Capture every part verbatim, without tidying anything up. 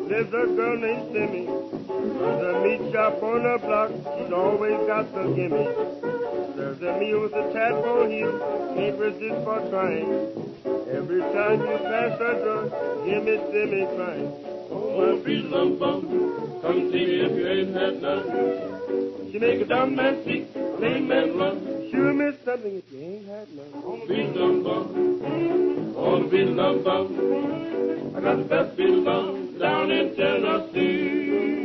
lives a girl named Simmy. There's a meat shop on the block, she's always got the gimme. Serves a meal with a tadpole heel, can't resist for trying. Every time you pass her drug, Jimmy Simmy crying. Oh, my sweet lum bum, come see me if you ain't had none. She make a dumb man sick, lame man run. Sure miss something if you ain't had none. Oh, sweet lum bum, oh, sweet lum bum. I got the best beat lum down in Tennessee.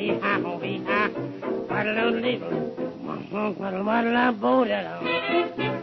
What a little, what a little, what a little,